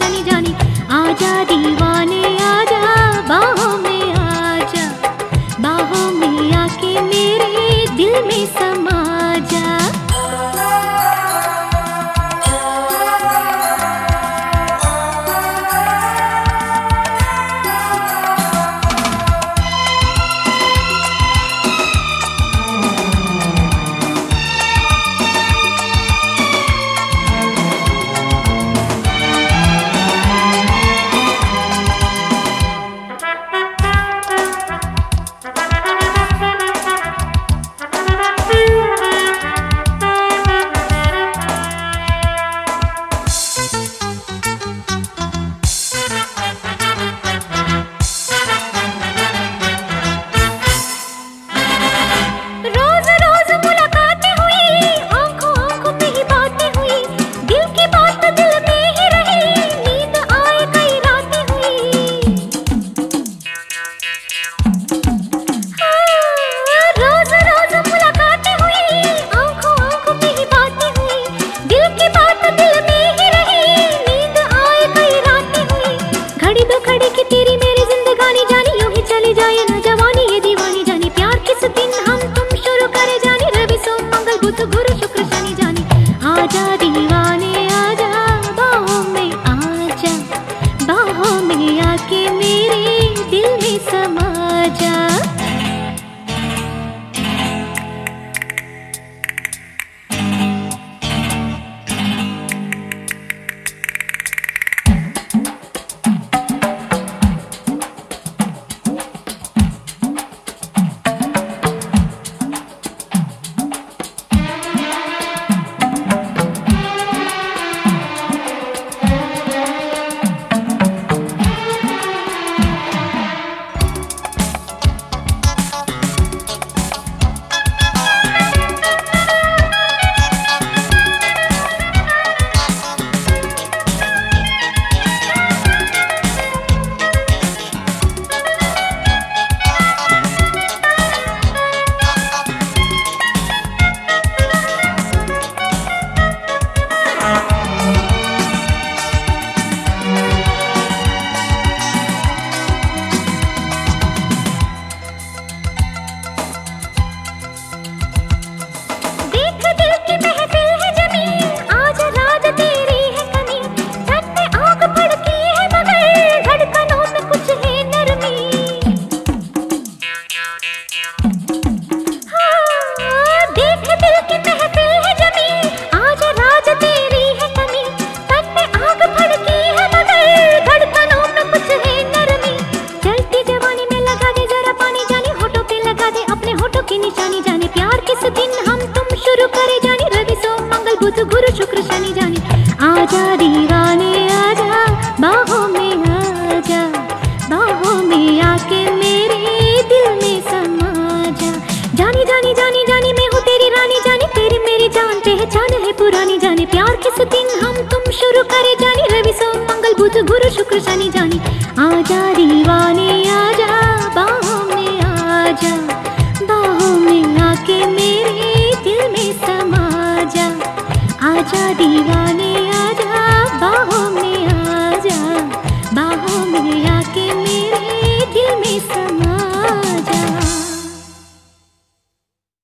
शनि जानी। आजा दीवाने आजा, बाहों में आजा, बाहों में आके मेरे दिल में समा जा। गुरु शुक्र शनि जानी। आजा दीवाने आजा, बाहों में आजा, बाहों में आके मेरे दिल में समा जा। गुरु शुक्र शनि जानी। आजा दीवाने आजा, बाहों में आजा, बाहों में आके मेरे दिल में समा जा। जानी जानी जानी जानी मैं हूँ तेरी रानी जानी, तेरी मेरी जान पहचान है पुरानी जानी। प्यार किस दिन हम तुम शुरू करे जानी, रवि सोम मंगल बुध गुरु शुक्र शनि जानी। आजा दीवाने आजा,